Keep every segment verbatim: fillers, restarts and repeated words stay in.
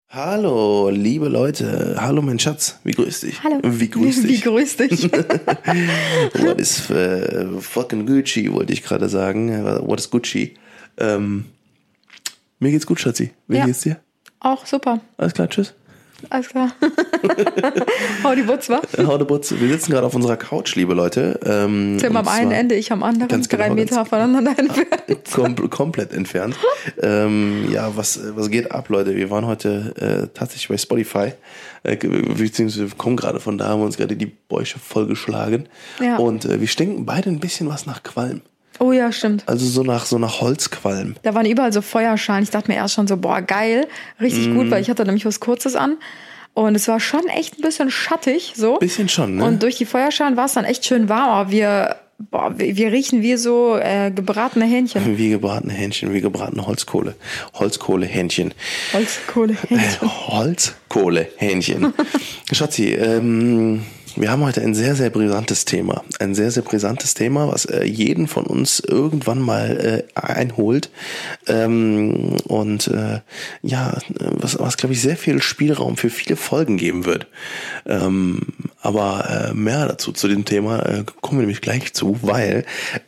Hallo, liebe Leute. Hallo, mein Schatz. Wie grüß dich? Hallo. Wie grüß dich? Wie grüß dich? What is uh, fucking Gucci, wollte ich gerade sagen. What is Gucci? Ähm, mir geht's gut, Schatzi. Wie Ja. geht's dir? Auch super. Alles klar, tschüss. Alles klar. Hau die Butz, wa? Hau de Butz. Wir sitzen gerade auf unserer Couch, liebe Leute. Ähm, Tim am einen Ende, ich am anderen, ganz drei genau, Meter ganz- voneinander entfernt. kom- komplett entfernt. ähm, ja, was, was geht ab, Leute? Wir waren heute äh, tatsächlich bei Spotify, äh, beziehungsweise wir kommen gerade von da, haben uns gerade die Bäuche vollgeschlagen. Ja. Und äh, wir stinken beide ein bisschen was nach Qualm. Oh ja, stimmt. Also so nach so nach Holzqualm. Da waren überall so Feuerschalen. Ich dachte mir erst schon so, boah, geil, richtig Mhm. gut, weil ich hatte nämlich was Kurzes an. Und es war schon echt ein bisschen schattig, so. Bisschen schon, ne? Und durch die Feuerschalen war es dann echt schön warm, aber wir, boah, wir, wir riechen wie so äh, gebratene Hähnchen. Wie gebratene Hähnchen, wie gebratene Holzkohle. Holzkohlehähnchen. Holzkohlehähnchen. Holzkohlehähnchen. Schatzi, ähm, wir haben heute ein sehr, sehr brisantes Thema. Ein sehr, sehr brisantes Thema, was äh, jeden von uns irgendwann mal äh, einholt. Ähm, und äh, ja, was, was glaube ich, sehr viel Spielraum für viele Folgen geben wird. Ähm, aber äh, mehr dazu, zu dem Thema, äh, kommen wir nämlich gleich zu, weil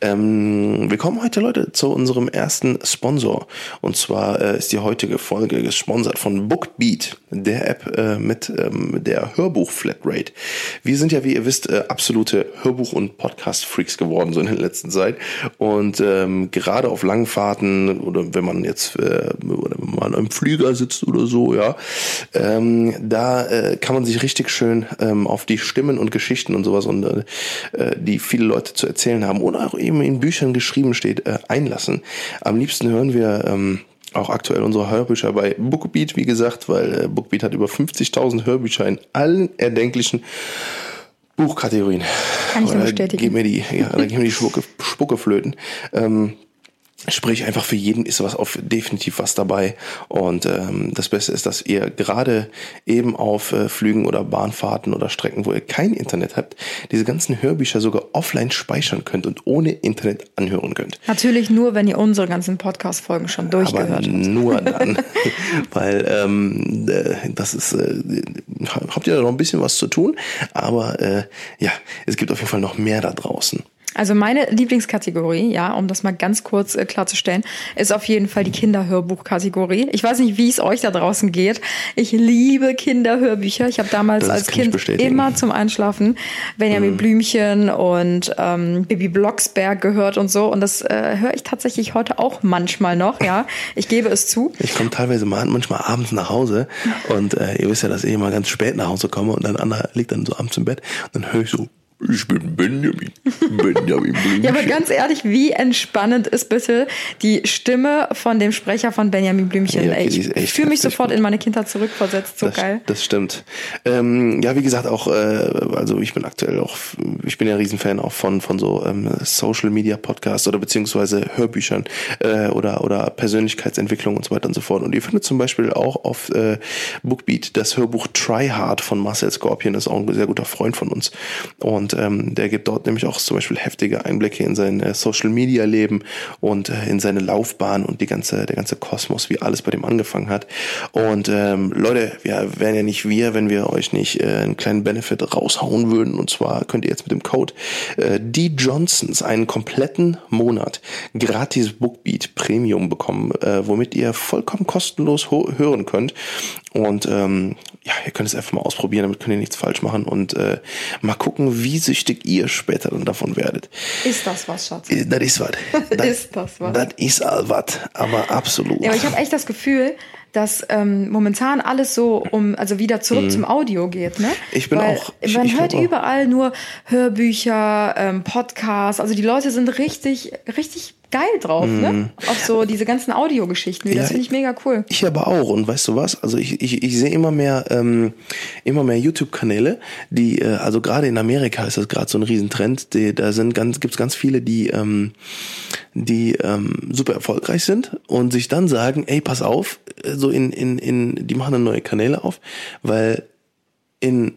ähm, wir kommen heute, Leute, zu unserem ersten Sponsor. Und zwar äh, ist die heutige Folge gesponsert von Bookbeat, der App äh, mit ähm, der Hörbuch-Flatrate. Wir sind ja, wie ihr wisst, äh, absolute Hörbuch- und Podcast-Freaks geworden, so in der letzten Zeit. Und ähm, gerade auf langen Fahrten oder wenn man jetzt äh, oder wenn man im Flieger sitzt oder so, ja, ähm, da äh, kann man sich richtig schön ähm, auf die Stimmen und Geschichten und sowas, und äh, die viele Leute zu erzählen haben oder auch eben in Büchern geschrieben steht, äh, einlassen. Am liebsten hören wir ähm, auch aktuell unsere Hörbücher bei Bookbeat, wie gesagt, weil äh, Bookbeat hat über fünfzigtausend Hörbücher in allen erdenklichen Buchkategorien. Kann ich nur Oder bestätigen. Gib mir die, ja, da gib mir die Spucke, Spucke flöten. Ähm, Sprich, einfach für jeden ist was auf definitiv was dabei. Und ähm, das Beste ist, dass ihr gerade eben auf äh, Flügen oder Bahnfahrten oder Strecken, wo ihr kein Internet habt, diese ganzen Hörbücher sogar offline speichern könnt und ohne Internet anhören könnt. Natürlich nur, wenn ihr unsere ganzen Podcast-Folgen schon durchgehört Aber habt. nur dann, weil ähm, äh, das ist, äh, habt ihr da noch ein bisschen was zu tun, aber äh, ja, es gibt auf jeden Fall noch mehr da draußen. Also meine Lieblingskategorie, ja, um das mal ganz kurz äh, klarzustellen, ist auf jeden Fall die Kinderhörbuchkategorie. Ich weiß nicht, wie es euch da draußen geht. Ich liebe Kinderhörbücher. Ich habe damals Das als kann ich Kind bestätigen. immer zum Einschlafen Benjamin Mhm. Blümchen und ähm, Bibi Blocksberg gehört und so. Und das äh, höre ich tatsächlich heute auch manchmal noch, ja. Ich gebe es zu. Ich komme teilweise mal manchmal abends nach Hause und äh, ihr wisst ja, dass ich immer ganz spät nach Hause komme und dann Anna liegt dann so abends im Bett und dann höre ich so, ich bin Benjamin. Benjamin Blümchen. Ja, aber ganz ehrlich, wie entspannend ist bitte die Stimme von dem Sprecher von Benjamin Blümchen? Ja, okay, Ey, die ist ich echt fühle mich heftig sofort gut. in meine Kindheit zurückversetzt. So das, geil. Das stimmt. Ähm, ja, wie gesagt, auch, äh, also ich bin aktuell auch, ich bin ja ein Riesenfan auch von, von so ähm, Social Media Podcasts oder beziehungsweise Hörbüchern äh, oder, oder Persönlichkeitsentwicklung und so weiter und so fort. Und ihr findet zum Beispiel auch auf äh, Bookbeat das Hörbuch Try Hard von Marcel Scorpion, das ist auch ein sehr guter Freund von uns. Und ähm, der gibt dort nämlich auch zum Beispiel heftige Einblicke in sein äh, Social Media Leben und äh, in seine Laufbahn und die ganze, der ganze Kosmos, wie alles bei dem angefangen hat. Und ähm, Leute, wir wären ja nicht wir, wenn wir euch nicht äh, einen kleinen Benefit raushauen würden. Und zwar könnt ihr jetzt mit dem Code äh, die Johnsons einen kompletten Monat gratis Bookbeat Premium bekommen, äh, womit ihr vollkommen kostenlos ho- hören könnt. Und ähm, ja, ihr könnt es einfach mal ausprobieren, damit könnt ihr nichts falsch machen und äh, mal gucken, wie süchtig ihr später dann davon werdet. Ist das was, Schatz? Äh, Das ist was. Ist das was? Das ist all was, aber absolut. Ja, aber ich habe echt das Gefühl, dass ähm, momentan alles so um, also wieder zurück zum Audio geht, ne? Ich bin Weil auch- ich- man ich hört hab auch- überall nur Hörbücher, ähm, Podcasts. Also die Leute sind richtig, richtig geil drauf, ne? Auf so diese ganzen Audiogeschichten. Das Ja, finde ich mega cool. Ich aber auch. Und weißt du was? Also ich, ich, ich sehe immer mehr, ähm, immer mehr YouTube-Kanäle, die, äh, also gerade in Amerika ist das gerade so ein Riesentrend. Die, da sind ganz, gibt's ganz viele, die, ähm, die ähm, super erfolgreich sind und sich dann sagen, ey, pass auf, so in, in, in, die machen dann neue Kanäle auf, weil in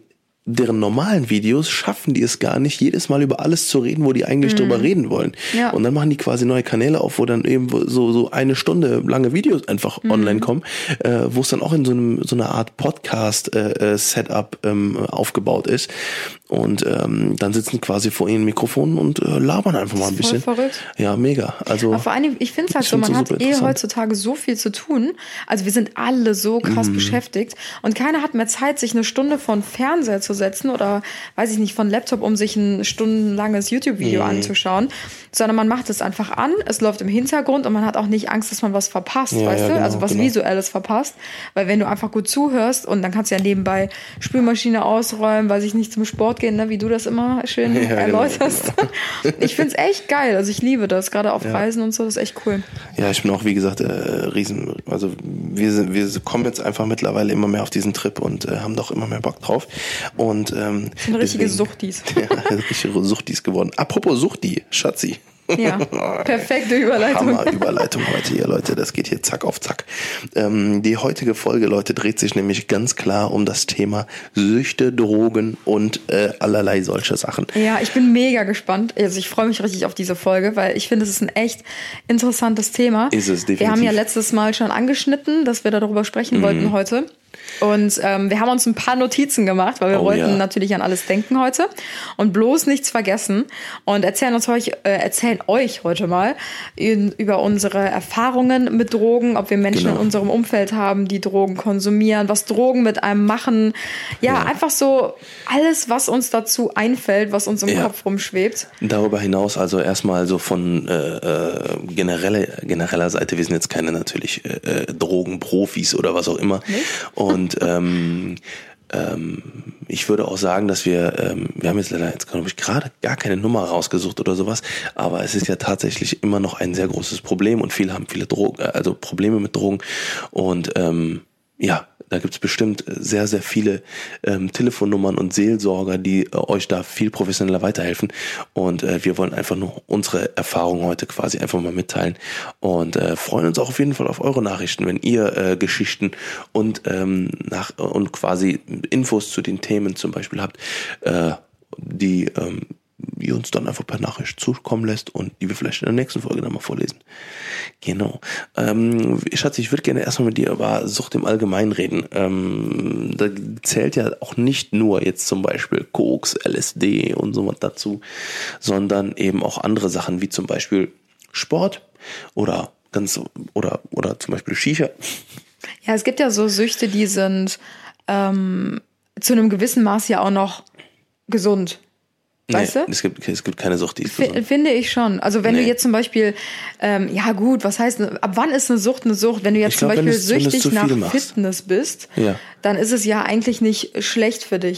deren normalen Videos schaffen die es gar nicht, jedes Mal über alles zu reden, wo die eigentlich mhm. drüber reden wollen. Ja. Und dann machen die quasi neue Kanäle auf, wo dann eben so, so eine Stunde lange Videos einfach mhm. online kommen, äh, wo es dann auch in so einem so einer Art Podcast-Setup äh, ähm, aufgebaut ist. Und ähm, dann sitzen quasi vor ihren Mikrofonen und äh, labern einfach mal ein bisschen. Voll verrückt. Ja, mega. Also, aber vor allem, ich finde es halt so, man hat eh heutzutage so viel zu tun. Also wir sind alle so krass mm. beschäftigt und keiner hat mehr Zeit, sich eine Stunde vor den Fernseher zu setzen oder, weiß ich nicht, von Laptop, um sich ein stundenlanges YouTube-Video mm. anzuschauen, sondern man macht es einfach an, es läuft im Hintergrund und man hat auch nicht Angst, dass man was verpasst, ja, weißt ja, du? Genau, also was genau. Visuelles verpasst. Weil wenn du einfach gut zuhörst und dann kannst du ja nebenbei Spülmaschine ausräumen, weiß ich nicht, zum Sport gehen, ne, wie du das immer schön ja, erläuterst. Genau, genau. Ich find's echt geil, also ich liebe das, gerade auf ja. Reisen und so, das ist echt cool. Ja, ich bin auch, wie gesagt, äh, riesen, also wir, sind, wir kommen jetzt einfach mittlerweile immer mehr auf diesen Trip und äh, haben doch immer mehr Bock drauf. Und ähm, sind richtige Suchtis. Ja, richtige Suchtis geworden. Apropos Suchti, Schatzi. Ja, perfekte Überleitung. Hammer Überleitung heute hier, Leute. Das geht hier zack auf zack. Ähm, die heutige Folge, Leute, dreht sich nämlich ganz klar um das Thema Süchte, Drogen und äh, allerlei solche Sachen. Ja, ich bin mega gespannt. Also ich freue mich richtig auf diese Folge, weil ich finde, es ist ein echt interessantes Thema. Ist es definitiv. Wir haben ja letztes Mal schon angeschnitten, dass wir darüber sprechen mhm. wollten heute. Und ähm, wir haben uns ein paar Notizen gemacht, weil wir oh, wollten ja. natürlich an alles denken heute und bloß nichts vergessen und erzählen uns euch, äh, erzählen euch heute mal in, über unsere Erfahrungen mit Drogen, ob wir Menschen genau. in unserem Umfeld haben, die Drogen konsumieren, was Drogen mit einem machen. Ja, ja. einfach so alles, was uns dazu einfällt, was uns im ja. Kopf rumschwebt. Darüber hinaus also erstmal so von äh, äh, generelle, genereller Seite, wir sind jetzt keine natürlich äh, Drogenprofis oder was auch immer. Nicht? Und ähm, ähm, ich würde auch sagen, dass wir, ähm, wir haben jetzt leider jetzt glaube ich gerade gar keine Nummer rausgesucht oder sowas, aber es ist ja tatsächlich immer noch ein sehr großes Problem und viele haben viele Drogen, also Probleme mit Drogen und ähm, ja, da gibt's bestimmt sehr, sehr viele ähm, Telefonnummern und Seelsorger, die äh, euch da viel professioneller weiterhelfen. Und äh, wir wollen einfach nur unsere Erfahrungen heute quasi einfach mal mitteilen und äh, freuen uns auch auf jeden Fall auf eure Nachrichten, wenn ihr äh, Geschichten und ähm, nach und quasi Infos zu den Themen zum Beispiel habt, äh, die ähm, ihr uns dann einfach per Nachricht zukommen lässt und die wir vielleicht in der nächsten Folge dann mal vorlesen. Genau. Ähm, Schatz, ich würde gerne erstmal mit dir über Sucht im Allgemeinen reden. Ähm, da zählt ja auch nicht nur jetzt zum Beispiel Koks, L S D und so was dazu, sondern eben auch andere Sachen wie zum Beispiel Sport oder ganz oder oder zum Beispiel Shisha. Ja, es gibt ja so Süchte, die sind ähm, zu einem gewissen Maß ja auch noch gesund. Weißt nee, du? Es gibt, es gibt keine Sucht, die ist F- gesund. Finde ich schon. Also wenn nee. du jetzt zum Beispiel, ähm, ja gut, was heißt, ab wann ist eine Sucht eine Sucht? Wenn du jetzt ich zum glaub, Beispiel es, süchtig nach machst. Fitness bist, ja. dann ist es ja eigentlich nicht schlecht für dich.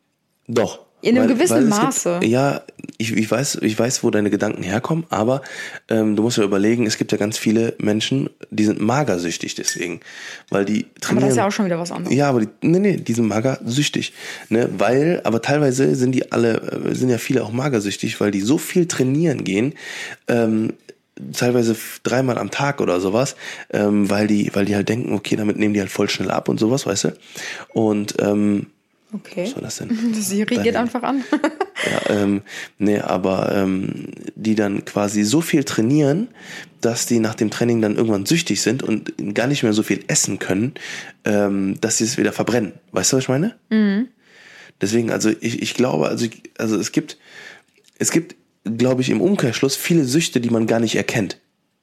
Doch. In einem weil, gewissen weil Maße. Gibt, ja, ich, ich weiß, ich weiß, wo deine Gedanken herkommen, aber ähm, du musst ja überlegen, es gibt ja ganz viele Menschen, die sind magersüchtig deswegen, weil die trainieren. Aber das ist ja auch schon wieder was anderes. Ja, aber die, nee, nee, die sind magersüchtig, ne, weil, aber teilweise sind die alle, sind ja viele auch magersüchtig, weil die so viel trainieren gehen, ähm, teilweise dreimal am Tag oder sowas, ähm, weil die, weil die halt denken, okay, damit nehmen die halt voll schnell ab und sowas, weißt du, und ähm, okay. Was war das denn? Die Siri geht einfach an. ja, ähm, nee, aber ähm, die dann quasi so viel trainieren, dass die nach dem Training dann irgendwann süchtig sind und gar nicht mehr so viel essen können, ähm, dass sie es wieder verbrennen. Weißt du, was ich meine? Mhm. Deswegen, also ich, ich glaube, also, ich, also es gibt, es gibt, glaube ich, im Umkehrschluss viele Süchte, die man gar nicht erkennt.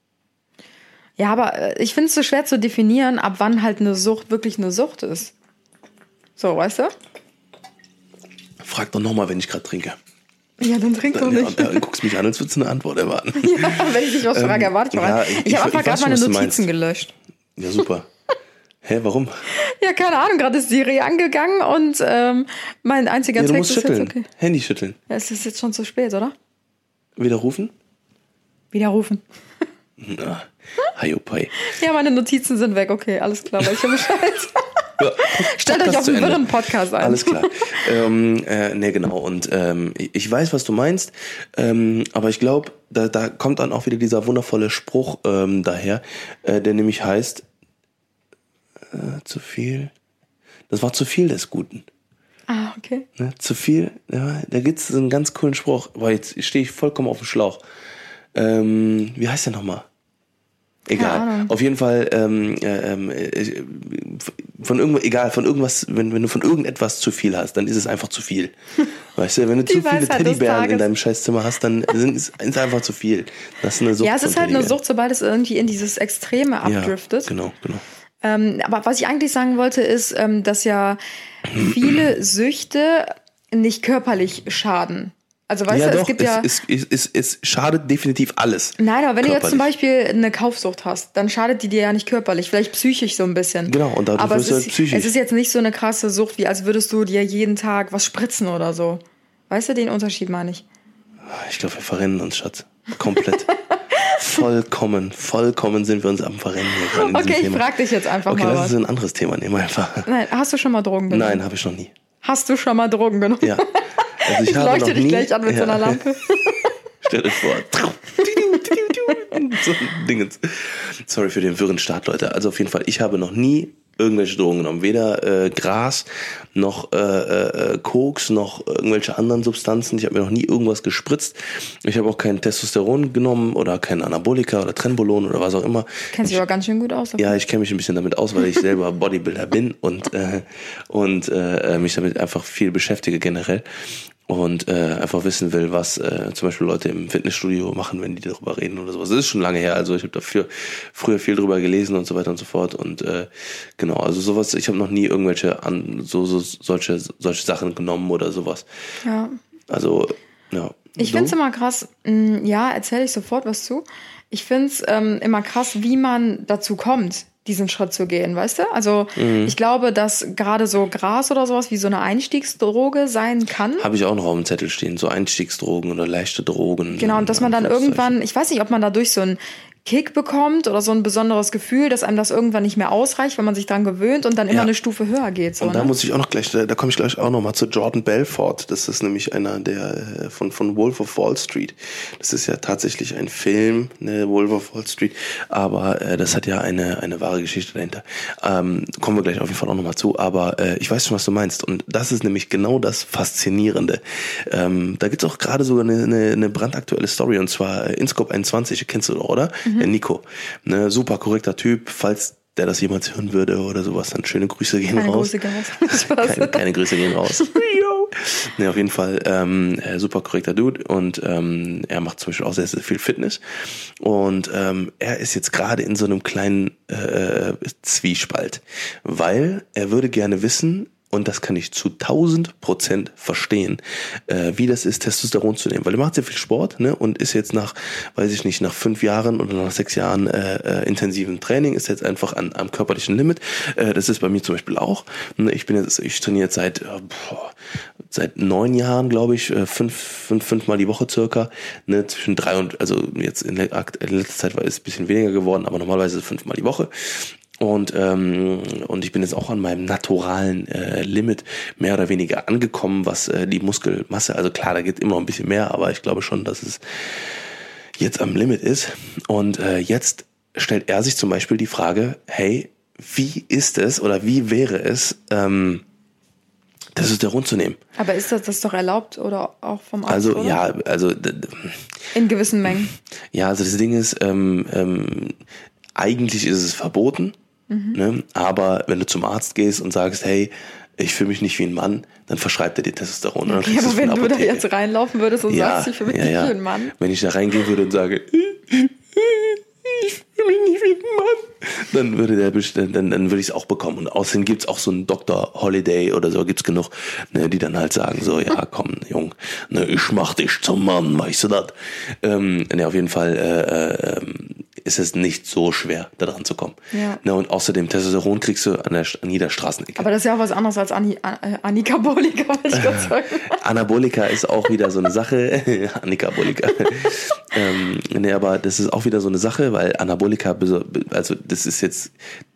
Ja, aber ich finde es so schwer zu definieren, ab wann halt eine Sucht wirklich eine Sucht ist. So, weißt du? Frag doch nochmal, wenn ich gerade trinke. Ja, dann trink doch nicht. Ja, du guckst mich an, als würdest du eine Antwort erwarten. Ja, wenn ich dich was frage, ähm, erwarte ich mal. Ja, ich ich, ich habe einfach gerade meine Notizen gelöscht. Ja, super. Hä, warum? Ja, keine Ahnung, gerade ist Siri angegangen und ähm, mein einziger ja, du Text musst ist schütteln. jetzt okay. Handy schütteln. Ja, es ist jetzt schon zu spät, oder? Widerrufen? Widerrufen. Na, Haiopai. Ja, meine Notizen sind weg. Okay, alles klar, weil ich habe Bescheid. Ja, stellt euch auf einen wirren Podcast ein. Alles klar. ähm, äh, ne, genau. Und ähm, ich weiß, was du meinst, ähm, aber ich glaube, da, da kommt dann auch wieder dieser wundervolle Spruch ähm, daher, äh, der nämlich heißt, äh, zu viel, das war zu viel des Guten. Ah, Okay. Ne, zu viel, ja, da gibt es so einen ganz coolen Spruch, aber jetzt stehe ich vollkommen auf dem Schlauch. Ähm, wie heißt der nochmal? Egal. Auf jeden Fall, ähm, äh, von irgendwo, egal, von irgendwas, wenn, wenn du von irgendetwas zu viel hast, dann ist es einfach zu viel. Weißt du, wenn du zu viele Teddybären in deinem Scheißzimmer hast, dann ist es einfach zu viel. Das ist eine Sucht. Ja, es ist halt eine Sucht, sobald es irgendwie in dieses Extreme abdriftet. Ja, genau, genau. Ähm, aber was ich eigentlich sagen wollte, ist, ähm, dass ja viele Süchte nicht körperlich schaden. Also weißt ja, du, doch, es gibt es, ja. Es, es, es, es schadet definitiv alles. Nein, aber wenn körperlich. du jetzt zum Beispiel eine Kaufsucht hast, dann schadet die dir ja nicht körperlich, vielleicht psychisch so ein bisschen. Genau, und dadurch aber wirst es du ist, halt psychisch. Es ist jetzt nicht so eine krasse Sucht, wie als würdest du dir jeden Tag was spritzen oder so. Weißt du, den Unterschied meine ich? Ich glaube, wir verrennen uns, Schatz. Komplett. vollkommen, vollkommen sind wir uns am Verrennen hier gerade in Okay, ich Thema. frag dich jetzt einfach okay, mal das was. ist ein anderes Thema, nehmen wir einfach. Nein, hast du schon mal Drogen genommen? Nein, habe ich noch nie. Hast du schon mal Drogen genommen? Ja. Also ich, ich habe leuchte noch dich nie, gleich an mit ja. so einer Lampe. Stell euch vor. so ein Dingens. Sorry für den wirren Start, Leute. Also auf jeden Fall, ich habe noch nie irgendwelche Drogen genommen. Weder äh, Gras, noch äh, äh, Koks, noch irgendwelche anderen Substanzen. Ich habe mir noch nie irgendwas gespritzt. Ich habe auch kein Testosteron genommen oder kein Anabolika oder Trenbolon oder was auch immer. Kennst dich aber ganz schön gut aus. Okay? Ja, ich kenne mich ein bisschen damit aus, weil ich selber Bodybuilder bin und, äh, und äh, mich damit einfach viel beschäftige generell. Und äh, einfach wissen will, was äh, zum Beispiel Leute im Fitnessstudio machen, wenn die darüber reden oder sowas. Das ist schon lange her, also ich habe dafür früher viel drüber gelesen und so weiter und so fort. Und äh, genau, also sowas, ich habe noch nie irgendwelche an so, so solche solche Sachen genommen oder sowas. Ja. Also, ja. Ich finde es immer krass, mh, ja, erzähle ich sofort was zu. Ich finde es ähm, immer krass, wie man dazu kommt, diesen Schritt zu gehen, weißt du? Also mhm. ich glaube, dass gerade so Gras oder sowas wie so eine Einstiegsdroge sein kann. Habe ich auch noch auf dem Zettel stehen, so Einstiegsdrogen oder leichte Drogen. Genau, und dass man dann irgendwann, ich weiß nicht, ob man dadurch so ein Kick bekommt oder so ein besonderes Gefühl, dass einem das irgendwann nicht mehr ausreicht, wenn man sich dran gewöhnt und dann immer ja. eine Stufe höher geht. So, und da ne? muss ich auch noch gleich, da, da komme ich gleich auch noch mal zu Jordan Belfort. Das ist nämlich einer der von von Wolf of Wall Street. Das ist ja tatsächlich ein Film, ne, Wolf of Wall Street, aber äh, das hat ja eine eine wahre Geschichte dahinter. Ähm, kommen wir gleich auf jeden Fall auch noch mal zu. Aber äh, ich weiß schon, was du meinst und das ist nämlich genau das Faszinierende. Ähm, da gibt's auch gerade sogar eine, eine, eine brandaktuelle Story und zwar äh, InScope einundzwanzig, kennst du, oder? Mhm. Der Nico, ne, super korrekter Typ, falls der das jemals hören würde oder sowas, dann schöne Grüße gehen keine raus. Grüße gehen raus. keine, keine Grüße gehen raus. ne, auf jeden Fall ähm, super korrekter Dude und ähm, er macht zum Beispiel auch sehr, sehr viel Fitness und ähm, er ist jetzt gerade in so einem kleinen äh, Zwiespalt, weil er würde gerne wissen, und das kann ich zu tausend Prozent verstehen, äh, wie das ist, Testosteron zu nehmen. Weil er macht sehr viel Sport, ne, und ist jetzt nach, weiß ich nicht, nach fünf Jahren oder nach sechs Jahren äh, äh, intensiven Training, ist jetzt einfach an, am körperlichen Limit. Äh, das ist bei mir zum Beispiel auch. Ich bin jetzt, ich trainiere jetzt seit, äh, boah, seit neun Jahren, glaube ich, äh, fünf, fünf, fünfmal die Woche circa, ne, zwischen drei und, also jetzt in, der, in letzter Zeit war es ein bisschen weniger geworden, aber normalerweise fünfmal die Woche. Und ähm, und ich bin jetzt auch an meinem naturalen äh, Limit mehr oder weniger angekommen, was äh, die Muskelmasse, also klar, da geht immer noch ein bisschen mehr, aber ich glaube schon, dass es jetzt am Limit ist. Und äh, jetzt stellt er sich zum Beispiel die Frage, hey, wie ist es oder wie wäre es, ähm, Testosteron zu nehmen? Aber ist das, das ist doch erlaubt oder auch vom Arzt, Also oder? ja, also in gewissen Mengen. Ja, also das Ding ist, ähm, ähm, eigentlich ist es verboten. Mhm. Ne? Aber wenn du zum Arzt gehst und sagst, hey, ich fühle mich nicht wie ein Mann, dann verschreibt er dir Testosteron. Okay, dann aber wenn du da jetzt reinlaufen würdest und ja, sagst, ich fühle mich ja, nicht ja. wie ein Mann. Wenn ich da reingehen würde und sage, ich fühle mich nicht wie ein Mann, dann würde der bestimmt, dann, dann würde ich es auch bekommen. Und außerdem gibt's auch so einen Doktor Holiday oder so, gibt's genug, ne, die dann halt sagen so, ja komm, Jung, ne, ich mach dich zum Mann, weißt du das? Ähm, ne, auf jeden Fall äh, äh, ist es nicht so schwer, da dran zu kommen. Ja. Ne, und außerdem Testosteron kriegst du an, der, an jeder Straßenecke. Aber das ist ja auch was anderes als Ani, äh, Anikabolika, wollte ich gerade sagen. Anabolika ist auch wieder so eine Sache. Anikabolika. ähm, ne, aber das ist auch wieder so eine Sache, weil Anabolika, also das ist jetzt,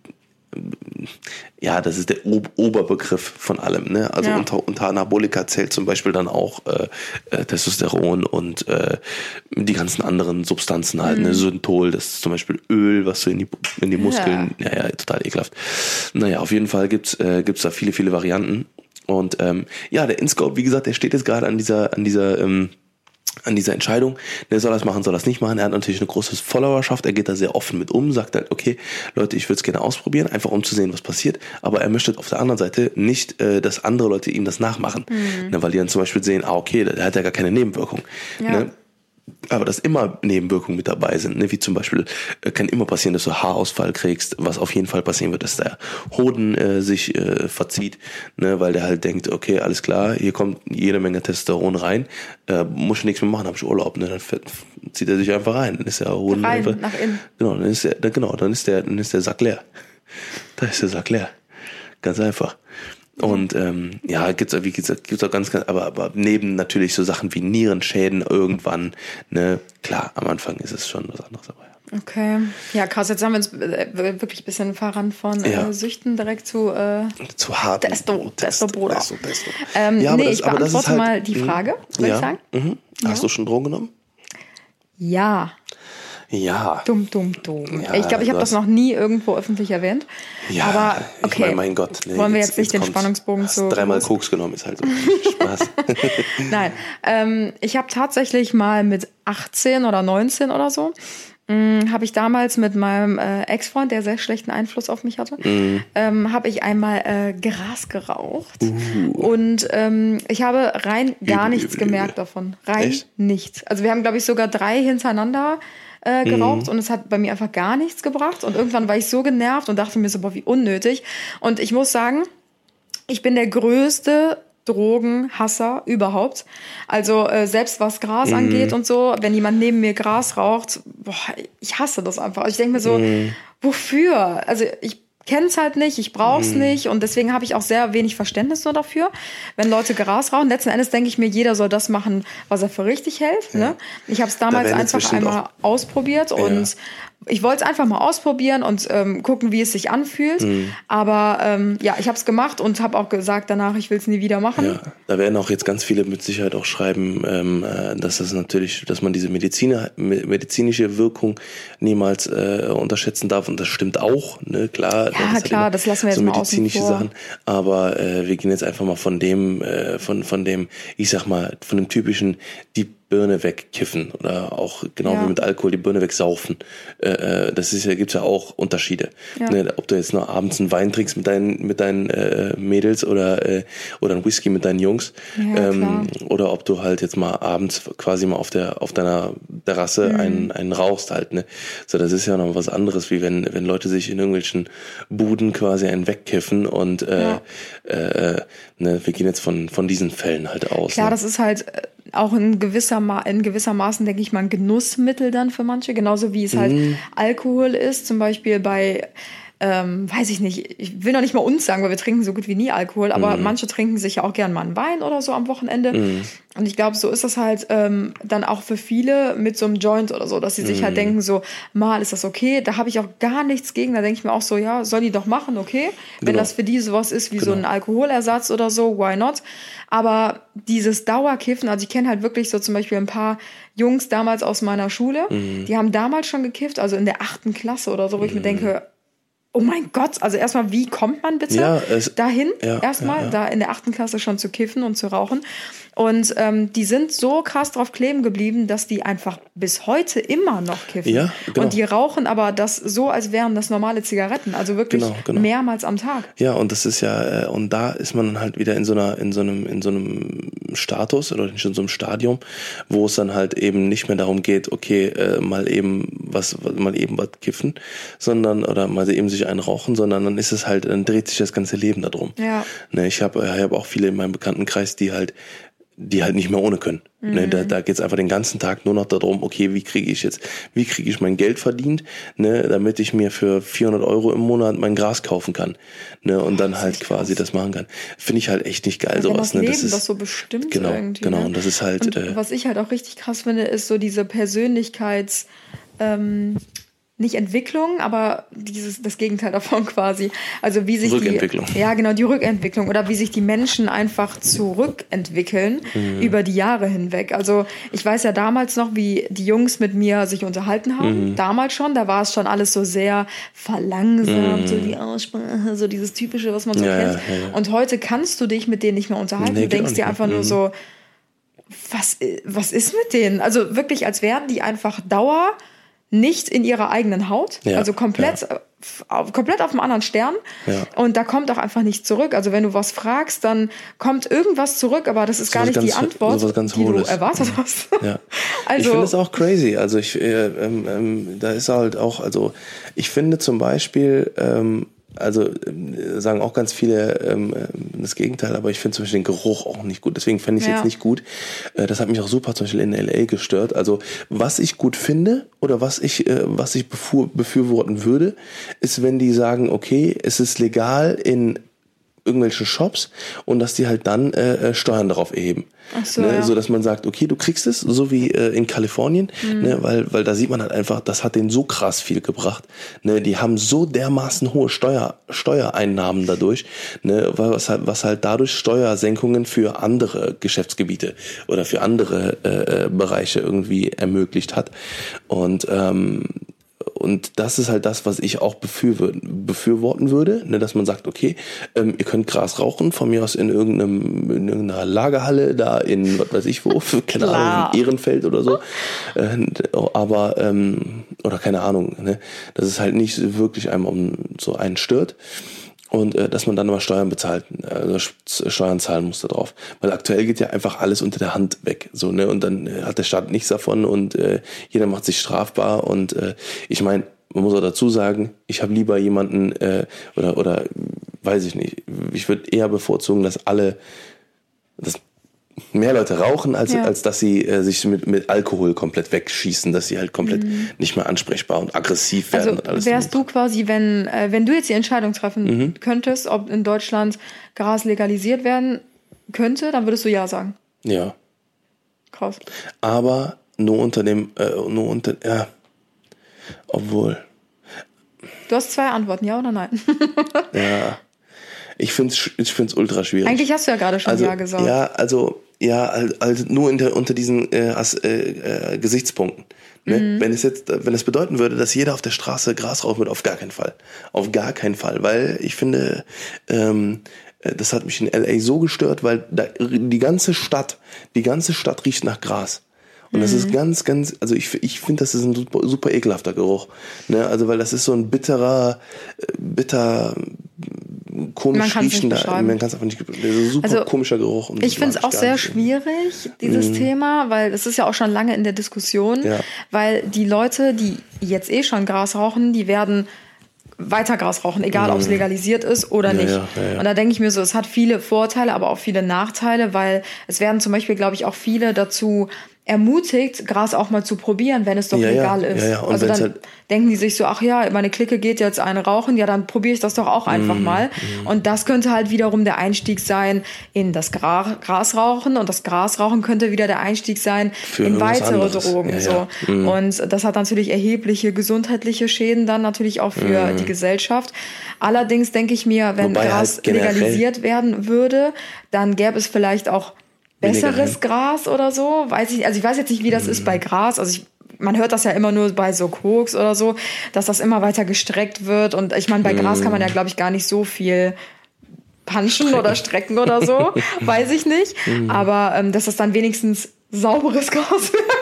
ja, das ist der Ob- Oberbegriff von allem, ne? Also ja. unter, unter Anabolika zählt zum Beispiel dann auch äh, äh, Testosteron und äh, die ganzen anderen Substanzen halt, mhm. ne? Synthol, das ist zum Beispiel Öl, was du in die, in die Muskeln, ja. ja, ja, total ekelhaft. Naja, auf jeden Fall gibt's, äh, gibt's da viele, viele Varianten. Und ähm, ja, der InScope, wie gesagt, der steht jetzt gerade an dieser, an dieser, ähm, an dieser Entscheidung, der soll das machen, soll das nicht machen. Er hat natürlich eine große Followerschaft, er geht da sehr offen mit um, sagt halt, okay, Leute, ich würde es gerne ausprobieren, einfach um zu sehen, was passiert, aber er möchte auf der anderen Seite nicht, äh, dass andere Leute ihm das nachmachen, mhm. ne, weil die dann zum Beispiel sehen, ah, okay, der hat ja gar keine Nebenwirkung. Ja. Ne? Aber dass immer Nebenwirkungen mit dabei sind, ne? Wie zum Beispiel äh, kann immer passieren, dass du Haarausfall kriegst, was auf jeden Fall passieren wird, dass der Hoden äh, sich äh, verzieht, ne? Weil der halt denkt, okay, alles klar, hier kommt jede Menge Testosteron rein, äh, muss ich nichts mehr machen, habe ich Urlaub, ne? Dann zieht er sich einfach rein, dann ist der Hoden rein, einfach, nach innen. Genau, dann ist der, genau, dann ist der, dann ist der Sack leer. Da ist der Sack leer, ganz einfach. Und ähm, ja, gibt's wie gesagt, gibt's auch ganz, ganz, aber aber neben natürlich so Sachen wie Nierenschäden irgendwann, ne, klar, am Anfang ist es schon was anderes dabei. Okay, ja krass, jetzt haben wir uns wirklich ein bisschen verrannt von ja. äh, Süchten direkt zu äh, zu hart Testo, Testo, Bruder. Testo, Testo. Ähm, ja, nee, das, ich beantworte halt, mal die Frage, würde ja, ich sagen. Mhm. Hast ja. du schon Drogen genommen? Ja. Ja. Dumm, dumm, dumm. Ja, ich glaube, ich habe das noch nie irgendwo öffentlich erwähnt. Ja, aber okay. Ich mein, mein Gott. Nee, wollen wir jetzt, jetzt nicht jetzt den Spannungsbogen hast so... dreimal groß. Koks genommen, ist halt so Spaß. Nein, ähm, ich habe tatsächlich mal mit achtzehn oder neunzehn oder so, mh, habe ich damals mit meinem äh, Ex-Freund, der sehr schlechten Einfluss auf mich hatte, mm. ähm, habe ich einmal äh, Gras geraucht. Uh. Und ähm, ich habe rein gar übel, nichts übel, gemerkt übel. davon. Rein Echt? nichts. Also wir haben, glaube ich, sogar drei hintereinander Äh, geraucht mhm. und es hat bei mir einfach gar nichts gebracht und irgendwann war ich so genervt und dachte mir so, boah, wie unnötig. Und ich muss sagen, ich bin der größte Drogenhasser überhaupt. Also äh, selbst was Gras mhm. angeht und so, wenn jemand neben mir Gras raucht, boah, ich hasse das einfach. Ich denke mir so, mhm. wofür? Also ich kenn's halt nicht, ich brauch's mhm. nicht und deswegen habe ich auch sehr wenig Verständnis nur dafür, wenn Leute Gras rauchen. Letzten Endes denke ich mir, jeder soll das machen, was er für richtig hält. Ja. Ne? Ich habe es damals da einfach einmal ausprobiert und ja. ich wollte es einfach mal ausprobieren und ähm, gucken, wie es sich anfühlt. Mhm. Aber ähm, ja, ich habe es gemacht und habe auch gesagt danach, ich will es nie wieder machen. Ja, da werden auch jetzt ganz viele mit Sicherheit auch schreiben, ähm, dass das natürlich, dass man diese Mediziner, medizinische Wirkung niemals äh, unterschätzen darf und das stimmt auch, ne, klar. Ja, das klar, das lassen wir jetzt so mal außen medizinische vor. Sachen, aber äh, wir gehen jetzt einfach mal von dem, äh, von von dem, ich sag mal, von dem typischen, die Birne wegkiffen oder auch genau ja. wie mit Alkohol die Birne wegsaufen. Äh, das ist ja, gibt's ja auch Unterschiede. Ja. Ne, ob du jetzt noch abends einen Wein trinkst mit deinen mit deinen äh, Mädels oder äh, oder einen Whisky mit deinen Jungs ja, ähm, oder ob du halt jetzt mal abends quasi mal auf der auf deiner Terrasse mhm. einen einen rauchst halt. Ne, so das ist ja noch was anderes, wie wenn wenn Leute sich in irgendwelchen Buden quasi einen wegkiffen und äh, ja. äh, ne, wir gehen jetzt von von diesen Fällen halt aus. Klar, ne? das ist halt auch in gewisser, Ma- in gewissermaßen, denke ich mal, ein Genussmittel dann für manche. Genauso wie es halt mm. Alkohol ist. Zum Beispiel bei, ähm, weiß ich nicht, ich will noch nicht mal uns sagen, weil wir trinken so gut wie nie Alkohol. Aber mm. manche trinken sich ja auch gern mal einen Wein oder so am Wochenende. Mm. Und ich glaube, so ist das halt ähm, dann auch für viele mit so einem Joint oder so, dass sie sich mm. halt denken so, mal ist das okay. Da habe ich auch gar nichts gegen. Da denke ich mir auch so, ja, soll die doch machen, okay. Wenn genau. das für die sowas ist wie genau. so ein Alkoholersatz oder so, why not? Aber dieses Dauerkiffen, also ich kenne halt wirklich so zum Beispiel ein paar Jungs damals aus meiner Schule, mhm. die haben damals schon gekifft, also in der achten Klasse oder so, wo ich mhm. mir denke, oh mein Gott, also erstmal, wie kommt man bitte ja, es, dahin, ja, erstmal, ja, ja. da in der achten Klasse schon zu kiffen und zu rauchen. Und ähm, die sind so krass drauf kleben geblieben, dass die einfach bis heute immer noch kiffen. Ja, genau. Und die rauchen aber das so, als wären das normale Zigaretten, also wirklich genau, genau. mehrmals am Tag. Ja, und das ist ja, und da ist man halt wieder in so einer, in so einem, in so einem Status oder in so einem Stadium, wo es dann halt eben nicht mehr darum geht, okay, äh, mal eben was, mal eben was kiffen, sondern, oder mal eben sich einen rauchen, sondern dann ist es halt, dann dreht sich das ganze Leben darum. Ja. Ne, ich habe ich hab auch viele in meinem Bekanntenkreis, die halt die halt nicht mehr ohne können. Mhm. Ne, da da geht's einfach den ganzen Tag nur noch darum, okay, wie kriege ich jetzt, wie kriege ich mein Geld verdient, ne, damit ich mir für vierhundert Euro im Monat mein Gras kaufen kann, ne, und dann halt quasi krass. das machen kann. Finde ich halt echt nicht geil, ja, sowas. Das ne, Leben, das ist das so bestimmt genau, irgendwie. genau, ne? und das ist halt. Und äh, was ich halt auch richtig krass finde, ist so diese Persönlichkeits, ähm, nicht Entwicklung, aber dieses das Gegenteil davon quasi. Also wie sich Rückentwicklung. die ja genau die Rückentwicklung oder wie sich die Menschen einfach zurückentwickeln mhm. über die Jahre hinweg. Also ich weiß ja damals noch, wie die Jungs mit mir sich unterhalten haben. Mhm. Damals schon, da war es schon alles so sehr verlangsamt, mhm. so die Aussprache, so dieses typische, was man so ja, kennt. Ja, ja. Und heute kannst du dich mit denen nicht mehr unterhalten. Nee, du denkst dir einfach mhm. nur so, was was ist mit denen? Also wirklich, als wären die einfach Dauer nicht in ihrer eigenen Haut, ja, also komplett, ja. auf, komplett auf einem anderen Stern. Ja. Und da kommt auch einfach nichts zurück. Also wenn du was fragst, dann kommt irgendwas zurück, aber das ist so gar nicht ganz, die Antwort, so die Hohles. Du erwartet hast. Ja. Also, ich finde es auch crazy. Also ich, äh, ähm, ähm, da ist halt auch, also ich finde zum Beispiel, ähm, also äh, sagen auch ganz viele ähm, das Gegenteil, aber ich finde zum Beispiel den Geruch auch nicht gut. Deswegen fände ich es ja. jetzt nicht gut. Äh, das hat mich auch super zum Beispiel in L A gestört. Also was ich gut finde oder was ich äh, was ich befür, befürworten würde, ist, wenn die sagen, okay, es ist legal in irgendwelchen Shops und dass die halt dann äh, Steuern darauf erheben. Ach so, ne? Ja. So dass man sagt, okay, du kriegst es, so wie äh, in Kalifornien, mhm. ne? weil weil da sieht man halt einfach, das hat denen so krass viel gebracht. Ne? Die haben so dermaßen hohe Steuer Steuereinnahmen dadurch, ne? was halt was halt dadurch Steuersenkungen für andere Geschäftsgebiete oder für andere äh, Bereiche irgendwie ermöglicht hat. Und ähm, Und das ist halt das, was ich auch befürworten, befürworten würde, ne, dass man sagt, okay, ähm, ihr könnt Gras rauchen, von mir aus in irgendeinem in irgendeiner Lagerhalle, da in, was weiß ich wo, keine Ahnung, Ehrenfeld oder so, äh, aber, ähm, oder keine Ahnung, ne, dass es halt nicht wirklich einem um so einen stört. Und äh, dass man dann aber Steuern bezahlt, also Steuern zahlen muss da drauf. Weil aktuell geht ja einfach alles unter der Hand weg. So, ne? Und dann äh, hat der Staat nichts davon und äh, jeder macht sich strafbar. Und äh, ich meine, man muss auch dazu sagen, ich habe lieber jemanden, äh, oder, oder weiß ich nicht, ich würde eher bevorzugen, dass alle, dass mehr Leute rauchen, als, ja. als dass sie äh, sich mit, mit Alkohol komplett wegschießen, dass sie halt komplett mhm. nicht mehr ansprechbar und aggressiv werden. Also und alles wärst du quasi, wenn, äh, wenn du jetzt die Entscheidung treffen mhm. könntest, ob in Deutschland Gras legalisiert werden könnte, dann würdest du ja sagen. Ja. Krass. Aber nur unter dem, äh, nur unter, ja, obwohl. Du hast zwei Antworten, ja oder nein? Ja. Ich finde es ich find's ultra schwierig. Eigentlich hast du ja gerade schon also, ja gesagt. Ja, also, ja, also nur unter, unter diesen äh, as, äh, äh, Gesichtspunkten. Ne? Mhm. Wenn es jetzt, wenn es bedeuten würde, dass jeder auf der Straße Gras rauchen würde, auf gar keinen Fall. Auf gar keinen Fall. Weil ich finde, ähm, das hat mich in L A so gestört, weil da, die ganze Stadt, die ganze Stadt riecht nach Gras. Und das ist ganz, ganz, also ich, ich finde, das ist ein super, super ekelhafter Geruch. Ne? Also, weil das ist so ein bitterer, bitter, komisch riechender, man kann es einfach nicht, super also, komischer Geruch. Und ich finde es auch sehr schwierig, dieses mhm. Thema, weil es ist ja auch schon lange in der Diskussion, ja. weil die Leute, die jetzt eh schon Gras rauchen, die werden weiter Gras rauchen, egal mhm. ob es legalisiert ist oder ja, nicht. Ja, ja, ja. Und da denke ich mir so, es hat viele Vorteile, aber auch viele Nachteile, weil es werden zum Beispiel, glaube ich, auch viele dazu ermutigt, Gras auch mal zu probieren, wenn es doch ja, legal ja, ist. Ja, ja. Und also dann halt denken die sich so, ach ja, meine Clique geht jetzt eine rauchen, ja, dann probiere ich das doch auch einfach mm, mal. Mm. Und das könnte halt wiederum der Einstieg sein in das Gra- Grasrauchen und das Grasrauchen könnte wieder der Einstieg sein Für in weitere anderes. Drogen. Ja, so. Ja. Mm. Und das hat natürlich erhebliche gesundheitliche Schäden dann natürlich auch für mm. die Gesellschaft. Allerdings denke ich mir, wenn Wobei Gras halt legalisiert werden würde, dann gäbe es vielleicht auch besseres Gras oder so, weiß ich, also ich weiß jetzt nicht, wie das mm. ist bei Gras, also ich, man hört das ja immer nur bei so Koks oder so, dass das immer weiter gestreckt wird und ich meine, bei mm. Gras kann man ja, glaube ich, gar nicht so viel punchen strecken. oder strecken oder so, weiß ich nicht, mm. aber ähm, dass das dann wenigstens sauberes Gras wäre.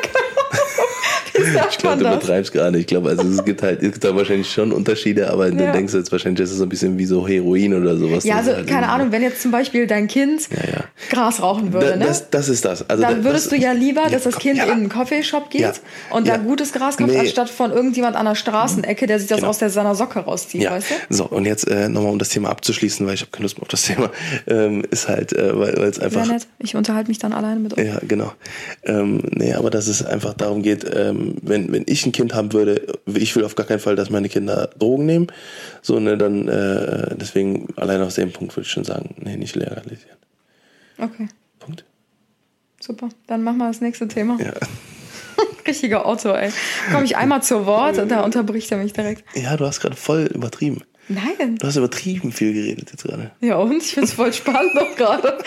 Ich glaube, du betreibst gar nicht. Ich glaube, also es gibt halt, es gibt da wahrscheinlich schon Unterschiede, aber ja. dann denkst du jetzt wahrscheinlich, das ist so ein bisschen wie so Heroin oder sowas. Ja, also halt keine Ahnung, wenn jetzt zum Beispiel dein Kind ja, ja. Gras rauchen würde, da, ne? Das, das ist das. Also dann würdest das, du ja lieber, dass ja, das Kind ja. in einen Coffeeshop geht ja. und ja. da gutes Gras kauft, nee. anstatt von irgendjemand an der Straßenecke, der sich das genau. aus der, seiner Socke rauszieht, ja. weißt du? So, und jetzt äh, nochmal, um das Thema abzuschließen, weil ich habe keine Lust mehr auf das Thema, ähm, ist halt, äh, weil es einfach... Sehr nett, ich unterhalte mich dann alleine mit euch. Ja, genau. Ähm, nee, aber dass es einfach darum geht, ähm, wenn, wenn ich ein Kind haben würde, ich will auf gar keinen Fall, dass meine Kinder Drogen nehmen, so, ne, dann, äh, deswegen, allein aus dem Punkt würde ich schon sagen, nee, nicht legalisieren. Okay. Punkt. Super, dann machen wir das nächste Thema. Ja. Richtiger Otto, ey. Komme ich einmal zu Wort und da unterbricht er mich direkt. Ja, du hast gerade voll übertrieben. Nein. Du hast übertrieben viel geredet jetzt gerade. Ja, und? Ich find's voll spannend noch gerade.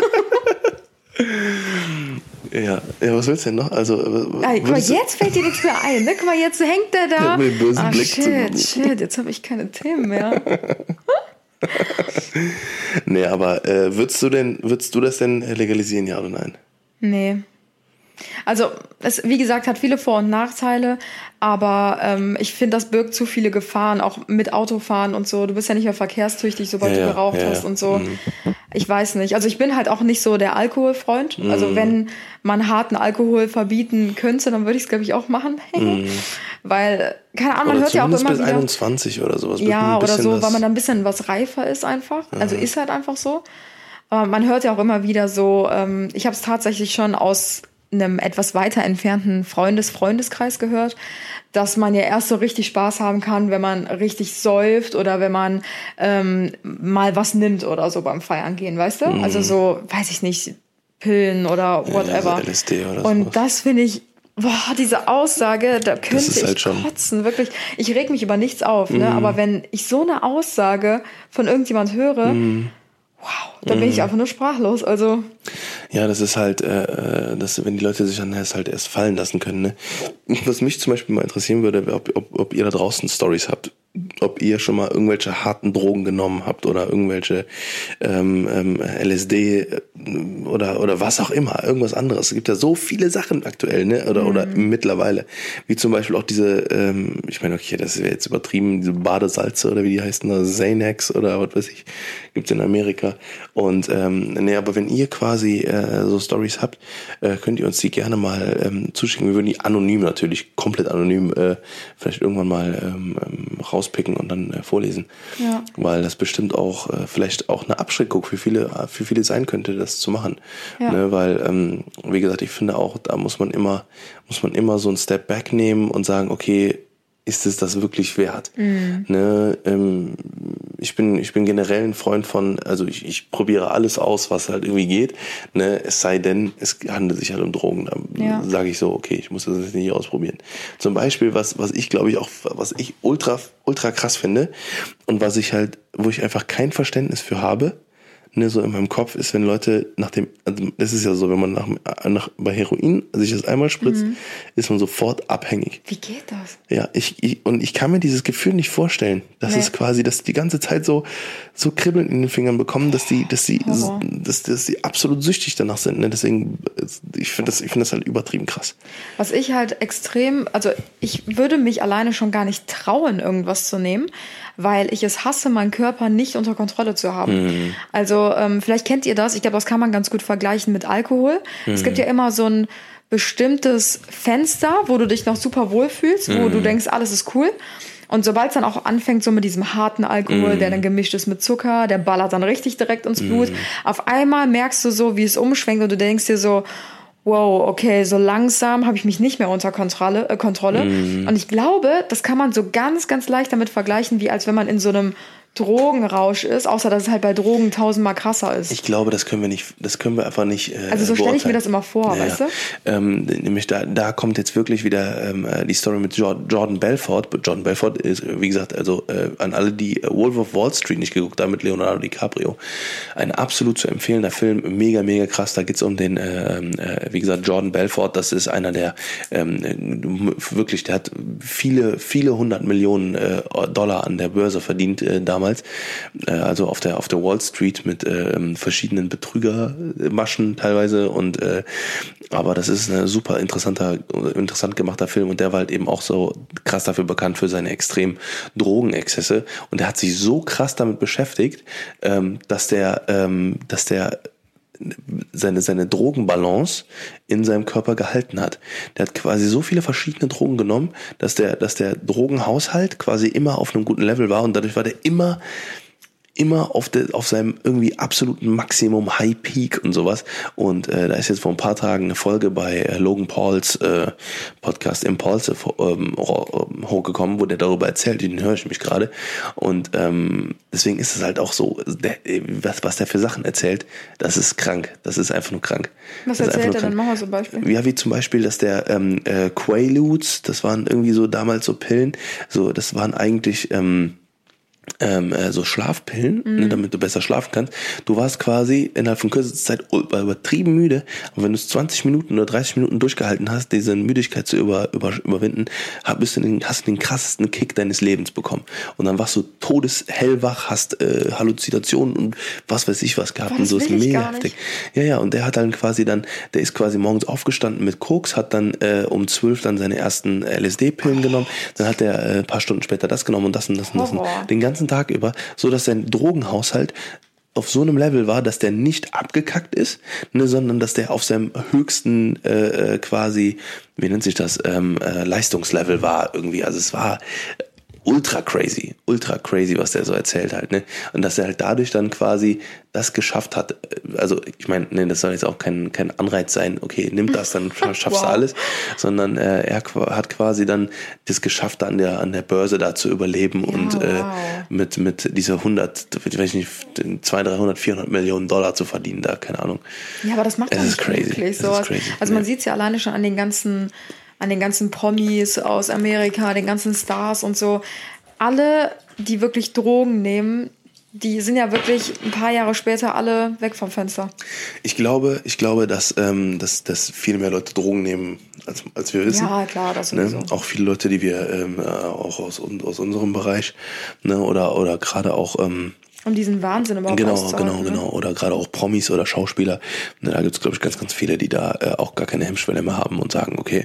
Ja. ja, was willst du denn noch? Also, ah, guck mal, jetzt fällt dir nichts mehr ein, ne? Guck mal, jetzt hängt der da. Mit dem bösen ah, Blick shit, shit, jetzt habe ich keine Themen mehr. Nee, aber äh, würdest du denn, würdest du das denn legalisieren, ja oder nein? Nee. Also, es, wie gesagt, hat viele Vor- und Nachteile, aber ähm, ich finde, das birgt zu viele Gefahren, auch mit Autofahren und so. Du bist ja nicht mehr verkehrstüchtig, sobald ja, du geraucht ja, hast ja. und so. Mhm. Ich weiß nicht. Also ich bin halt auch nicht so der Alkoholfreund. Mhm. Also wenn man harten Alkohol verbieten könnte, dann würde ich es, glaube ich, auch machen. Mhm. Weil, keine Ahnung, man oder hört ja auch immer bis wieder... einundzwanzig oder sowas. Ja, oder so, weil man dann ein bisschen was reifer ist einfach. Ja. Also ist halt einfach so. Aber man hört ja auch immer wieder so, ähm, ich habe es tatsächlich schon aus einem etwas weiter entfernten Freundes-Freundeskreis gehört, dass man ja erst so richtig Spaß haben kann, wenn man richtig säuft oder wenn man ähm, mal was nimmt oder so beim Feiern gehen, weißt du? Mhm. Also so, weiß ich nicht, Pillen oder whatever. Ja, so L S D oder und sowas. das finde ich, boah, diese Aussage, da könnte ich halt schon kotzen, wirklich. Ich reg mich über nichts auf, ne? Mhm. Aber wenn ich so eine Aussage von irgendjemand höre, mhm. wow, da bin ich einfach nur sprachlos. Also ja, das ist halt, äh, das, wenn die Leute sich dann erst halt erst fallen lassen können. Ne? Was mich zum Beispiel mal interessieren würde, ob, ob, ob ihr da draußen Storys habt, ob ihr schon mal irgendwelche harten Drogen genommen habt oder irgendwelche ähm, ähm, L S D oder oder was auch immer, irgendwas anderes. Es gibt ja so viele Sachen aktuell, ne? Oder mhm. oder mittlerweile, wie zum Beispiel auch diese, ähm, ich meine, okay, das ist jetzt übertrieben, diese Badesalze oder wie die heißen, da Xanax oder was weiß ich, gibt's in Amerika. Und ähm, ne, aber wenn ihr quasi äh, so Stories habt, äh, könnt ihr uns die gerne mal ähm, zuschicken. Wir würden die anonym natürlich, komplett anonym, äh, vielleicht irgendwann mal ähm, rauspicken und dann äh, vorlesen. Ja. Weil das bestimmt auch äh, vielleicht auch eine Abschreckung für viele, für viele sein könnte, das zu machen. Ja. Ne, weil, ähm, wie gesagt, ich finde auch, da muss man immer, muss man immer so einen Step back nehmen und sagen, okay, ist es das wirklich wert? Mhm. Ne, ähm, ich bin, ich bin generell ein Freund von, also ich, ich probiere alles aus, was halt irgendwie geht. Ne, es sei denn, es handelt sich halt um Drogen. Da ja. sage ich so, okay, ich muss das jetzt nicht ausprobieren. Zum Beispiel, was, was ich glaube ich auch, was ich ultra, ultra krass finde und was ich halt, wo ich einfach kein Verständnis für habe, ne, so in meinem Kopf ist, wenn Leute nach dem, also es ist ja so, wenn man nach, nach bei Heroin sich das einmal spritzt, mhm. ist man sofort abhängig. Wie geht das? Ja, ich, ich und ich kann mir dieses Gefühl nicht vorstellen, dass nee. es quasi, dass die ganze Zeit so so Kribbeln in den Fingern bekommen, dass die, dass die, oh. dass, dass die absolut süchtig danach sind. Ne? Deswegen, ich finde das, ich finde das halt übertrieben krass. Was ich halt extrem, also ich würde mich alleine schon gar nicht trauen, irgendwas zu nehmen, weil ich es hasse, meinen Körper nicht unter Kontrolle zu haben. Mhm. Also ähm, vielleicht kennt ihr das, ich glaube, das kann man ganz gut vergleichen mit Alkohol. Mhm. Es gibt ja immer so ein bestimmtes Fenster, wo du dich noch super wohl fühlst, wo mhm. du denkst, alles ist cool. Und sobald es dann auch anfängt, so mit diesem harten Alkohol, mm. der dann gemischt ist mit Zucker, der ballert dann richtig direkt ins Blut. Mm. Auf einmal merkst du so, wie es umschwenkt und du denkst dir so, wow, okay, so langsam habe ich mich nicht mehr unter Kontrolle. Äh, Kontrolle. Mm. Und ich glaube, das kann man so ganz, ganz leicht damit vergleichen, wie als wenn man in so einem Drogenrausch ist, außer dass es halt bei Drogen tausendmal krasser ist. Ich glaube, das können wir nicht, das können wir einfach nicht. Äh, also so stelle ich mir das immer vor, ja, weißt du? Ähm, nämlich da, da kommt jetzt wirklich wieder ähm, die Story mit Jordan Belfort. Jordan Belfort ist, wie gesagt, also äh, an alle, die Wolf of Wall Street nicht geguckt haben mit Leonardo DiCaprio, ein absolut zu empfehlender Film, mega, mega krass. Da geht's um den, äh, äh, wie gesagt, Jordan Belfort. Das ist einer der ähm, wirklich, der hat viele, viele hundert Millionen äh, Dollar an der Börse verdient äh, damals. damals, also auf der auf der Wall Street mit äh, verschiedenen Betrügermaschen teilweise und äh, aber das ist ein super interessanter interessant gemachter Film und der war halt eben auch so krass dafür bekannt für seine extremen Drogenexzesse und der hat sich so krass damit beschäftigt, ähm, dass der ähm, dass der seine seine Drogenbalance in seinem Körper gehalten hat. Der hat quasi so viele verschiedene Drogen genommen, dass der dass der Drogenhaushalt quasi immer auf einem guten Level war und dadurch war der immer immer auf, de, auf seinem irgendwie absoluten Maximum High Peak und sowas. Und äh, da ist jetzt vor ein paar Tagen eine Folge bei äh, Logan Pauls äh, Podcast Impulse ähm, hochgekommen, wo der darüber erzählt, den höre ich mich gerade. Und ähm, deswegen ist es halt auch so, der, was, was der für Sachen erzählt, das ist krank. Das ist einfach nur krank. Was erzählt er dann? Machen wir so ein Beispiel. Ja, wie zum Beispiel, dass der ähm, äh, Quaaludes, das waren irgendwie so damals so Pillen, so das waren eigentlich ähm, Ähm, äh, so Schlafpillen, mhm. ne, damit du besser schlafen kannst. Du warst quasi innerhalb von kürzester Zeit übertrieben müde, aber wenn du es zwanzig Minuten oder dreißig Minuten durchgehalten hast, diese Müdigkeit zu über, über, überwinden, bist du den, hast du den krassesten Kick deines Lebens bekommen. Und dann warst du todeshellwach, hast äh, Halluzinationen und was weiß ich was gehabt. Boah, und so ist mega heftig. Ja, ja, und der hat dann quasi dann, der ist quasi morgens aufgestanden mit Koks, hat dann äh, um zwölf dann seine ersten L S D-Pillen oh. genommen, dann hat er äh, ein paar Stunden später das genommen und das und das und das. Und den ganzen Tag über, so dass sein Drogenhaushalt auf so einem Level war, dass der nicht abgekackt ist, ne, sondern dass der auf seinem höchsten äh, quasi, wie nennt sich das, ähm, äh, Leistungslevel war irgendwie. Also es war ultra crazy, ultra crazy, was der so erzählt halt, ne? Und dass er halt dadurch dann quasi das geschafft hat, also ich meine, ne, das soll jetzt auch kein kein Anreiz sein, okay, nimm das, dann schaffst du wow. alles, sondern äh, er hat quasi dann das geschafft, an der an der Börse da zu überleben ja, und äh, wow. mit mit dieser hundert, ich weiß nicht, zweihundert, dreihundert, vierhundert Millionen Dollar zu verdienen, da, keine Ahnung. Ja, aber das macht man nicht wirklich so. Also man sieht es ja alleine schon an den ganzen an den ganzen Promis aus Amerika, den ganzen Stars und so. Alle, die wirklich Drogen nehmen, die sind ja wirklich ein paar Jahre später alle weg vom Fenster. Ich glaube, ich glaube, dass, ähm, dass, dass viel mehr Leute Drogen nehmen, als, als wir wissen. Ja, klar, das sowieso. Ne? Auch viele Leute, die wir ähm, auch aus, aus unserem Bereich, ne? oder, oder gerade auch ähm, um diesen Wahnsinn überhaupt genau, auszuhalten. Genau, genau, genau. Oder gerade auch Promis oder Schauspieler. Ne, da gibt es, glaube ich, ganz, ganz viele, die da äh, auch gar keine Hemmschwelle mehr haben und sagen, okay,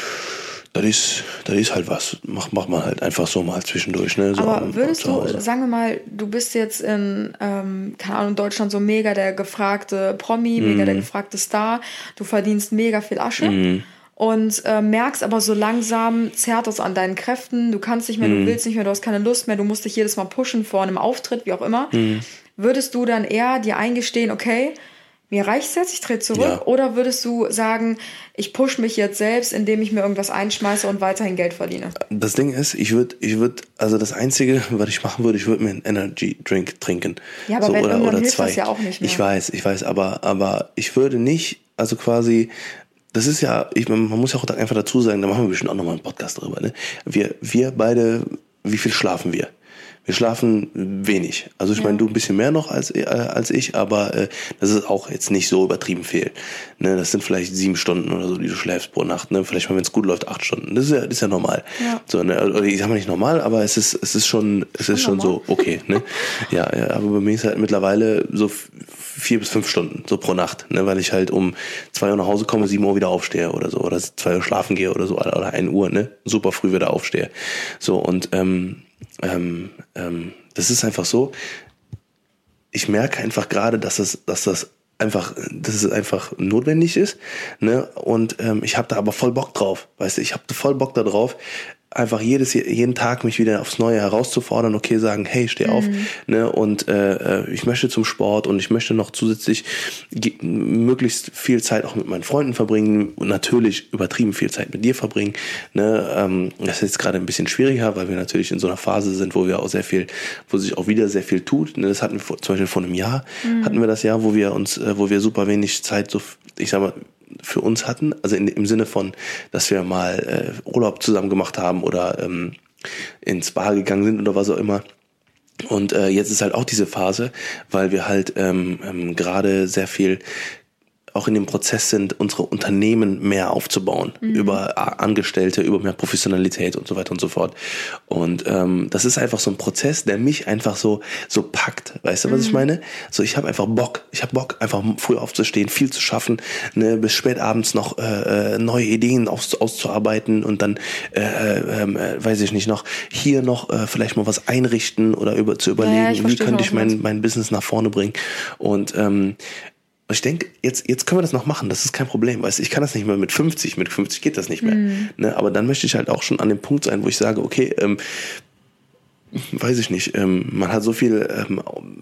das ist, das ist halt was. Mach, mach mal halt einfach so mal zwischendurch. Ne? So aber am, würdest am du, sagen wir mal, du bist jetzt in, ähm, keine Ahnung, Deutschland so mega der gefragte Promi, mm. mega der gefragte Star. Du verdienst mega viel Asche. Mm. Und äh, merkst aber so langsam, zerrt das an deinen Kräften, du kannst nicht mehr, mm. du willst nicht mehr, du hast keine Lust mehr, du musst dich jedes Mal pushen vor einem Auftritt, wie auch immer. Mm. Würdest du dann eher dir eingestehen, okay, mir reicht's jetzt, ich trete zurück? Ja. Oder würdest du sagen, ich push mich jetzt selbst, indem ich mir irgendwas einschmeiße und weiterhin Geld verdiene? Das Ding ist, ich würde, ich würde, also das Einzige, was ich machen würde, ich würde mir einen Energy Drink trinken. Ja, aber so, wenn oder, irgendwann oder hilft zwei. Das ja auch nicht mehr. Ich weiß, ich weiß, aber, aber ich würde nicht, also quasi, das ist ja, ich, man muss ja auch einfach dazu sagen, da machen wir bestimmt auch nochmal einen Podcast drüber, ne? Wir, wir beide, wie viel schlafen wir? Wir schlafen wenig. Also ich ja. meine, du ein bisschen mehr noch als äh, als ich, aber äh, das ist auch jetzt nicht so übertrieben viel. Ne, das sind vielleicht sieben Stunden oder so, die du schläfst pro Nacht. Ne, vielleicht mal, wenn es gut läuft, acht Stunden. Das ist ja, das ist ja normal. Ja. So, ne, oder ich sag mal nicht normal, aber es ist es ist schon es ist schon normal. So okay. Ne, ja, ja, aber bei mir ist halt mittlerweile so vier bis fünf Stunden so pro Nacht, ne, weil ich halt um zwei Uhr nach Hause komme, sieben Uhr wieder aufstehe oder so, oder zwei Uhr schlafen gehe oder so, oder ein Uhr, ne, super früh wieder aufstehe. So und ähm, Ähm, ähm, das ist einfach so, ich merke einfach gerade, dass das, dass das einfach, dass es einfach notwendig ist, ne? Und ähm, ich habe da aber voll Bock drauf, weißt du, ich habe voll Bock da drauf, einfach jedes jeden Tag mich wieder aufs Neue herauszufordern, okay, sagen, hey, steh auf, mhm. ne, und äh, ich möchte zum Sport und ich möchte noch zusätzlich ge- möglichst viel Zeit auch mit meinen Freunden verbringen und natürlich übertrieben viel Zeit mit dir verbringen, ne, ähm, das ist jetzt gerade ein bisschen schwieriger, weil wir natürlich in so einer Phase sind, wo wir auch sehr viel, wo sich auch wieder sehr viel tut, ne, das hatten wir vor, zum Beispiel vor einem Jahr, mhm. hatten wir das Jahr, wo wir uns, äh, wo wir super wenig Zeit, so, ich sag mal, für uns hatten, also in, im Sinne von, dass wir mal äh, Urlaub zusammen gemacht haben oder ähm, ins Spa gegangen sind oder was auch immer. Und äh, jetzt ist halt auch diese Phase, weil wir halt ähm, ähm, gerade sehr viel auch in dem Prozess sind, unsere Unternehmen mehr aufzubauen, mhm. über Angestellte, über mehr Professionalität und so weiter und so fort. Und ähm, das ist einfach so ein Prozess, der mich einfach so so packt. Weißt du, was mhm. ich meine? So, ich habe einfach Bock. Ich habe Bock, einfach früh aufzustehen, viel zu schaffen, ne, bis spät abends noch äh, neue Ideen aus, auszuarbeiten und dann, äh, äh, weiß ich nicht, noch hier noch äh, vielleicht mal was einrichten oder über zu überlegen, ja, wie könnte ich mein mein Business nach vorne bringen. Und ähm, ich denke, jetzt, jetzt können wir das noch machen, das ist kein Problem, weißt du, ich kann das nicht mehr mit fünfzig, mit fünfzig geht das nicht mehr, mm. ne, aber dann möchte ich halt auch schon an dem Punkt sein, wo ich sage, okay, ähm, weiß ich nicht, ähm, man hat so viel ähm,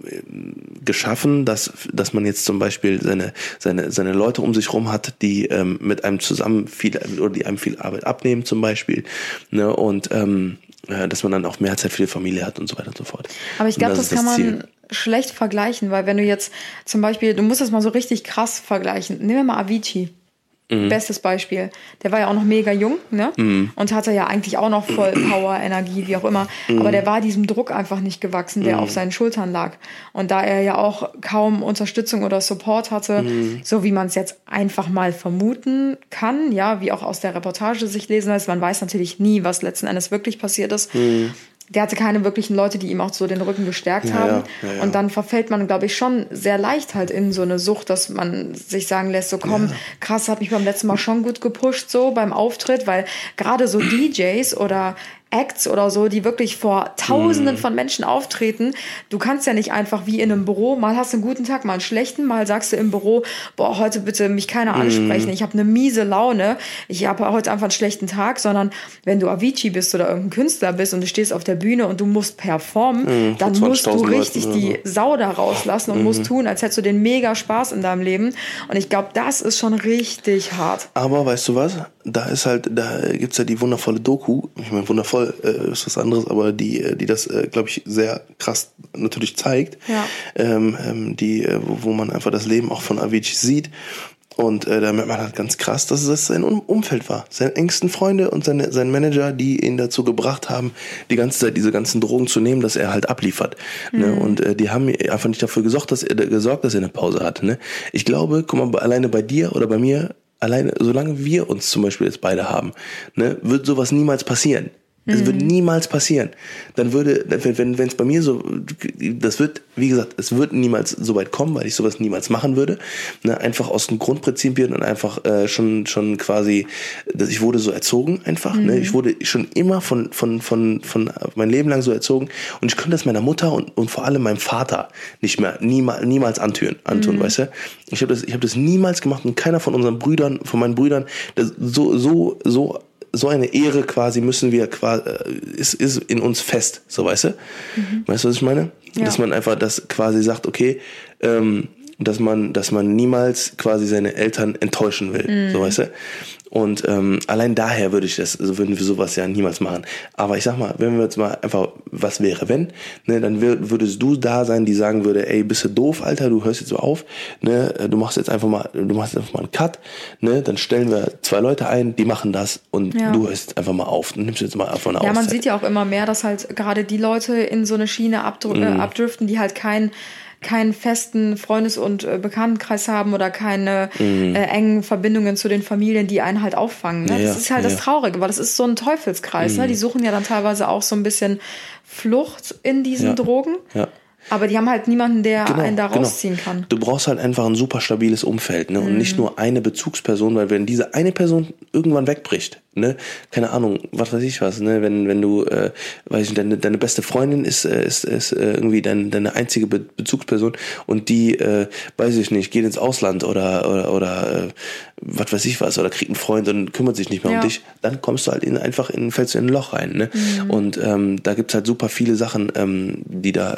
geschaffen, dass dass man jetzt zum Beispiel seine seine seine Leute um sich rum hat, die ähm, mit einem zusammen viel oder die einem viel Arbeit abnehmen zum Beispiel, ne, und ähm, dass man dann auch mehr Zeit für die Familie hat und so weiter und so fort. Aber ich glaube, das, das kann man Ziel. schlecht vergleichen, weil wenn du jetzt zum Beispiel, du musst das mal so richtig krass vergleichen. Nehmen wir mal Avicii. Mhm. Bestes Beispiel. Der war ja auch noch mega jung, ne? Mhm. Und hatte ja eigentlich auch noch voll Power, Energie, wie auch immer. Mhm. Aber der war diesem Druck einfach nicht gewachsen, der mhm. auf seinen Schultern lag. Und da er ja auch kaum Unterstützung oder Support hatte, mhm. so wie man es jetzt einfach mal vermuten kann, ja, wie auch aus der Reportage sich lesen lässt, man weiß natürlich nie, was letzten Endes wirklich passiert ist. Mhm. Der hatte keine wirklichen Leute, die ihm auch so den Rücken gestärkt ja, haben. Ja, ja, ja. Und dann verfällt man, glaube ich, schon sehr leicht halt in so eine Sucht, dass man sich sagen lässt, so komm, ja. krass, hat mich beim letzten Mal schon gut gepusht, so beim Auftritt, weil gerade so D Js oder Acts oder so, die wirklich vor Tausenden mm. von Menschen auftreten. Du kannst ja nicht einfach wie in einem Büro, mal hast du einen guten Tag, mal einen schlechten, mal sagst du im Büro, boah, heute bitte mich keiner ansprechen, mm. ich habe eine miese Laune, ich habe heute einfach einen schlechten Tag, sondern wenn du Avicii bist oder irgendein Künstler bist und du stehst auf der Bühne und du musst performen, mm, dann musst du richtig Leuten, die Sau da rauslassen und mm. musst tun, als hättest du den mega Spaß in deinem Leben. Und ich glaube, das ist schon richtig hart. Aber weißt du was? Da ist halt, da gibt's ja die wundervolle Doku, ich meine, wundervoll äh, ist was anderes, aber die, die das, äh, glaube ich, sehr krass natürlich zeigt, ja. ähm, ähm, die, äh, wo, wo man einfach das Leben auch von Avicii sieht. Und äh, da merkt man halt ganz krass, dass es sein Umfeld war. Seine engsten Freunde und seine, sein Manager, die ihn dazu gebracht haben, die ganze Zeit diese ganzen Drogen zu nehmen, dass er halt abliefert. Mhm. Ne? Und äh, die haben einfach nicht dafür gesorgt, dass er, gesorgt, dass er eine Pause hatte. Ne? Ich glaube, guck mal, alleine bei dir oder bei mir, alleine, solange wir uns zum Beispiel jetzt beide haben, ne, wird sowas niemals passieren. Das mhm. wird niemals passieren. Dann würde, wenn wenn es bei mir so, das wird, wie gesagt, es wird niemals so weit kommen, weil ich sowas niemals machen würde. Ne, einfach aus den Grundprinzipien und einfach äh, schon schon quasi, dass ich wurde so erzogen einfach. Mhm. Ne, ich wurde schon immer von von von von mein Leben lang so erzogen und ich könnte das meiner Mutter und und vor allem meinem Vater nicht mehr niemals niemals antun, antun, mhm. weißt du? Ich habe das ich habe das niemals gemacht und keiner von unseren Brüdern, von meinen Brüdern, das so so so so eine Ehre quasi müssen wir quasi, ist, ist in uns fest, so, weißt du? Mhm. Weißt du, was ich meine? Ja. Dass man einfach das quasi sagt, okay, ähm, dass man, dass man niemals quasi seine Eltern enttäuschen will, mhm. so, weißt du? Und ähm, allein daher würde ich das, also würden wir sowas ja niemals machen. Aber ich sag mal, wenn wir jetzt mal einfach, was wäre wenn, ne, dann würdest du da sein, die sagen würde, ey, bist du doof, Alter, du hörst jetzt so auf, ne, du machst jetzt einfach mal, du machst jetzt einfach mal einen Cut, ne, dann stellen wir zwei Leute ein, die machen das und ja. du hörst einfach mal auf, du nimmst jetzt mal einfach eine Auszeit. Ja, man sieht ja auch immer mehr, dass halt gerade die Leute in so eine Schiene abdr- mm. äh, abdriften, die halt kein keinen festen Freundes- und äh, Bekanntenkreis haben oder keine mhm. äh, engen Verbindungen zu den Familien, die einen halt auffangen. Ne? Ja, das ist halt ja. das Traurige, weil das ist so ein Teufelskreis. Mhm. Ne? Die suchen ja dann teilweise auch so ein bisschen Flucht in diesen ja. Drogen. Ja. Aber die haben halt niemanden, der genau, einen da rausziehen genau. kann. Du brauchst halt einfach ein super stabiles Umfeld, ne? Und mm. nicht nur eine Bezugsperson, weil wenn diese eine Person irgendwann wegbricht, ne, keine Ahnung, was weiß ich was, ne, wenn wenn du, äh, weiß ich, deine deine beste Freundin ist äh, ist ist äh, irgendwie deine deine einzige Be- Bezugsperson und die, äh, weiß ich nicht, geht ins Ausland oder oder oder äh, was weiß ich was oder kriegt einen Freund und kümmert sich nicht mehr ja. um dich, dann kommst du halt in, einfach in fällst du in ein Loch rein, ne? Mm. Und ähm, da gibt's halt super viele Sachen, ähm, die da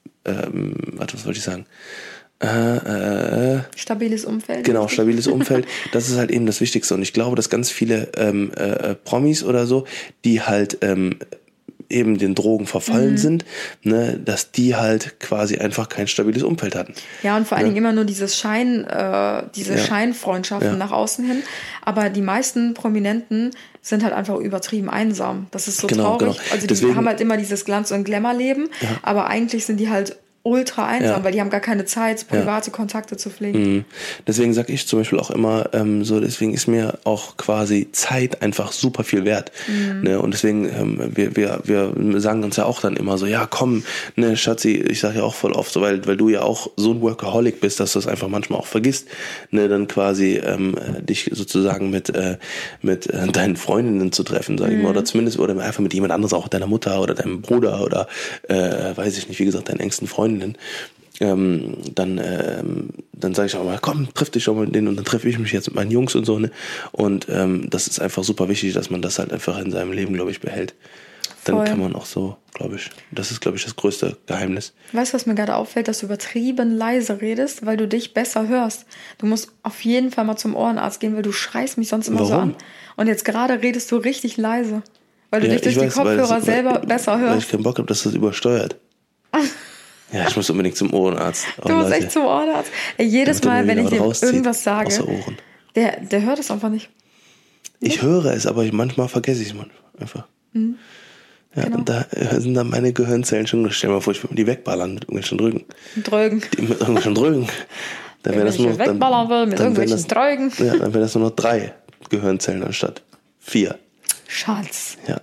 Ähm, warte, was wollte ich sagen? Äh, äh, stabiles Umfeld. Genau, stabiles Umfeld. Das ist halt eben das Wichtigste. Und ich glaube, dass ganz viele ähm, äh, Promis oder so, die halt ähm, eben den Drogen verfallen mhm. sind, ne, dass die halt quasi einfach kein stabiles Umfeld hatten. Ja, und vor allen ne? Dingen immer nur dieses Schein, äh, diese ja. Scheinfreundschaften ja. nach außen hin. Aber die meisten Prominenten sind halt einfach übertrieben einsam. Das ist so genau, traurig. Genau. Also die Deswegen, haben halt immer dieses Glanz- und Glamour-Leben, ja. aber eigentlich sind die halt ultra einsam, ja. weil die haben gar keine Zeit, private ja. Kontakte zu pflegen. Mhm. Deswegen sage ich zum Beispiel auch immer, ähm, so deswegen ist mir auch quasi Zeit einfach super viel wert. Mhm. Ne? Und deswegen, ähm, wir, wir, wir sagen uns ja auch dann immer so, ja komm, ne Schatzi, ich sage ja auch voll oft so, weil, weil du ja auch so ein Workaholic bist, dass du es einfach manchmal auch vergisst, ne, dann quasi ähm, dich sozusagen mit, äh, mit äh, deinen Freundinnen zu treffen, sag ich mhm. mal, oder zumindest oder einfach mit jemand anderes, auch deiner Mutter oder deinem Bruder oder äh, weiß ich nicht, wie gesagt, deinen engsten Freunden. Ähm, dann ähm, dann sage ich auch mal, komm, triff dich schon mal mit denen und dann treffe ich mich jetzt mit meinen Jungs und so, ne? Und ähm, das ist einfach super wichtig, dass man das halt einfach in seinem Leben, glaube ich, behält. Dann Voll. kann man auch so, glaube ich, das ist, glaube ich, das größte Geheimnis. Weißt du, was mir gerade auffällt, dass du übertrieben leise redest, weil du dich besser hörst. Du musst auf jeden Fall mal zum Ohrenarzt gehen, weil du schreist mich sonst immer Warum? so an. Und jetzt gerade redest du richtig leise, weil du Ja, dich durch ich die weiß, weil Kopfhörer das- selber weil, besser Weil ich hörst. keinen Bock habe, dass das übersteuert. Ja, ich muss unbedingt zum Ohrenarzt. Oh, Du musst Leute, echt zum Ohrenarzt. Ey, jedes damit er Mal, mir wenn wieder ich was dir rauszieht irgendwas sage, aus den Ohren. der, der hört es einfach nicht. Ich höre es, aber ich, manchmal vergesse ich es einfach. Mhm. Ja, Genau. und da äh, sind dann meine Gehirnzellen schon, stell dir mal vor, ich würde mir die wegballern mit irgendwelchen Drücken. Drögen. Die mit irgendwelchen Drücken. Dann wäre Wenn das ich nur hier noch, dann, wegballern will mit dann wären irgendwelchen das, Drögen. Ja, dann wäre das nur noch drei Gehirnzellen anstatt vier. Schatz. Ja.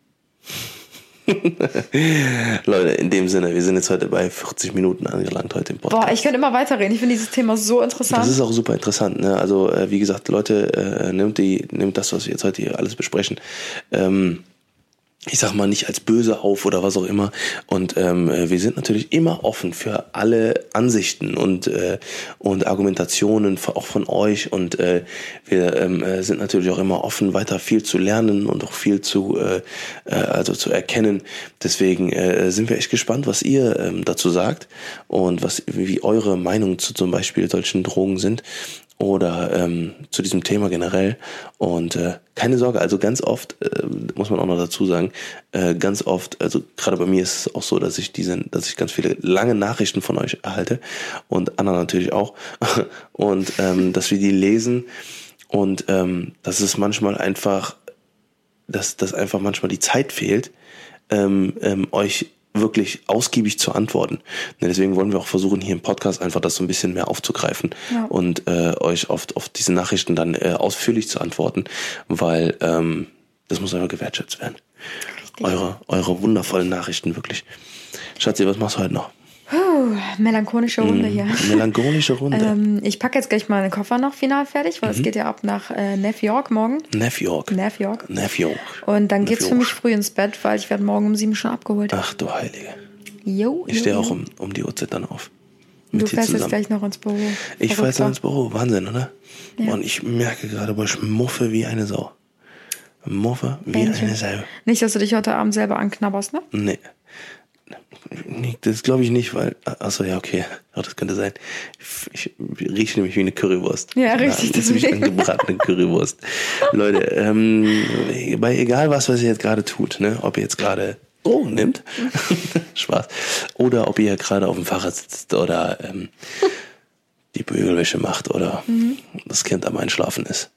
Leute, in dem Sinne, wir sind jetzt heute bei vierzig Minuten angelangt heute im Podcast. Boah, ich könnte immer weiterreden. Ich finde dieses Thema so interessant. Das ist auch super interessant. Ne? Also äh, wie gesagt, Leute, äh, nimmt die, nimmt das, was wir jetzt heute hier alles besprechen, ähm, ich sag mal, nicht als böse auf oder was auch immer. Und ähm, wir sind natürlich immer offen für alle Ansichten und äh, und Argumentationen, auch von euch. Und äh, wir ähm, sind natürlich auch immer offen, weiter viel zu lernen und auch viel zu äh, äh, also zu erkennen. Deswegen äh, sind wir echt gespannt, was ihr ähm, dazu sagt und was wie eure Meinungen zu zum Beispiel solchen Drogen sind. Oder ähm, zu diesem Thema generell. Und äh, keine Sorge, also ganz oft, äh, muss man auch noch dazu sagen, äh, ganz oft, also gerade bei mir ist es auch so, dass ich diese, dass ich ganz viele lange Nachrichten von euch erhalte und Anna natürlich auch. Und ähm, dass wir die lesen und ähm, dass es manchmal einfach, dass, dass einfach manchmal die Zeit fehlt, ähm, ähm, euch wirklich ausgiebig zu antworten. Deswegen wollen wir auch versuchen, hier im Podcast einfach das so ein bisschen mehr aufzugreifen Ja. und äh, euch auf, auf diese Nachrichten dann äh, ausführlich zu antworten, weil ähm, das muss einfach gewertschätzt werden. Richtig. Eure, eure wundervollen Nachrichten, wirklich. Schatzi, was machst du heute noch? Puh, melancholische Runde hier. Melancholische Runde. Ähm, ich packe jetzt gleich mal den Koffer noch final fertig, weil es geht ja ab nach äh, New York morgen. New York. New York. New York. Und dann New geht's für York. mich früh ins Bett, weil ich werde morgen um sieben schon abgeholt. Ach du Heilige. Jo, Ich jo, stehe jo. auch um, um die Uhrzeit dann auf. Du Mit dir fährst jetzt zusammen. gleich noch ins Büro. Ich fahre jetzt noch Verrückter. ins Büro. Wahnsinn, oder? Ja. Und ich merke gerade, boah, ich muffe wie eine Sau. Muffe wie Bähnchen. eine Sau. Nicht, dass du dich heute Abend selber anknabberst, ne? Nee. Nee, das glaube ich nicht, weil, achso, ja, okay, ja, das könnte sein. Ich, ich rieche nämlich wie eine Currywurst. Ja, richtig, Das ist wie deswegen. eine gebratene Currywurst. Leute, ähm, bei egal was, was ihr jetzt gerade tut, ne, ob ihr jetzt gerade Drogen nimmt, Spaß, oder ob ihr gerade auf dem Fahrrad sitzt oder ähm, die Bügelwäsche macht oder Mhm. das Kind am Einschlafen ist,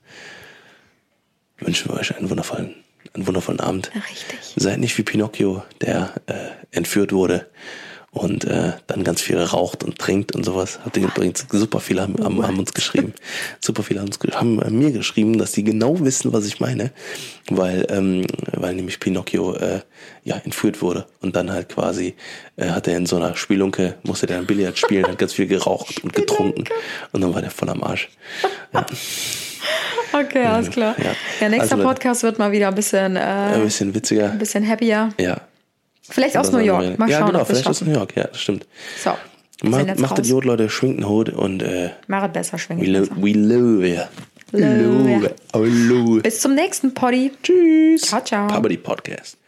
wünschen wir euch einen wundervollen einen wundervollen Abend. Richtig. Seid nicht wie Pinocchio, der äh, entführt wurde und äh, dann ganz viel raucht und trinkt und sowas. Hat übrigens super viele haben, haben, haben uns geschrieben. Super viele haben, uns, ge- haben äh, mir geschrieben, dass sie genau wissen, was ich meine, weil ähm, weil nämlich Pinocchio äh, ja entführt wurde und dann halt quasi äh, hat er in so einer Spielunke, musste der ein Billard spielen, hat ganz viel geraucht und getrunken und dann war der voll am Arsch. Ja. Okay, alles klar. Ja. Ja, nächster Also, Podcast wird mal wieder ein bisschen, äh, Ein bisschen witziger. ein bisschen happier. Ja. Vielleicht aus Das New sagen York. wir- Mal ja, schauen, genau, ob wir es vielleicht aus schaffen. New York, ja, das stimmt. So, wir Macht, sind jetzt macht raus. das Jod, Leute, schwingt den Hut und äh, Mach es besser, schwingen. we, lo besser. we love you. Love ya. Love. Oh, love. Bis zum nächsten Poddy. Tschüss. Ciao, ciao. Pabadi Podcast.